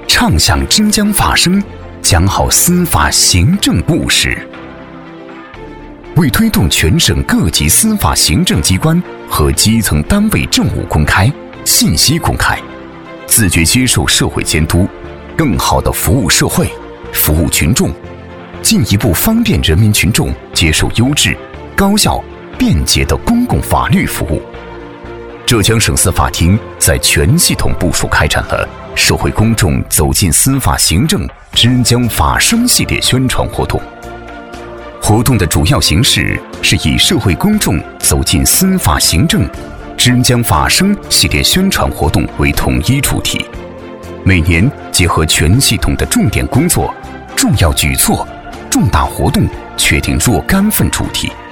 唱响之江法声，讲好司法行政故事。为推动全省各级司法行政机关和基层单位政务公开、信息公开，自觉接受社会监督，更好地服务社会、服务群众，进一步方便人民群众接受优质、高效、便捷的公共法律服务。浙江省司法厅在全系统部署开展了社会公众走进司法行政之江法声系列宣传活动。活动的主要形式是以社会公众走进司法行政之江法声系列宣传活动为统一主题，每年结合全系统的重点工作、重要举措、重大活动，确定若干份主题，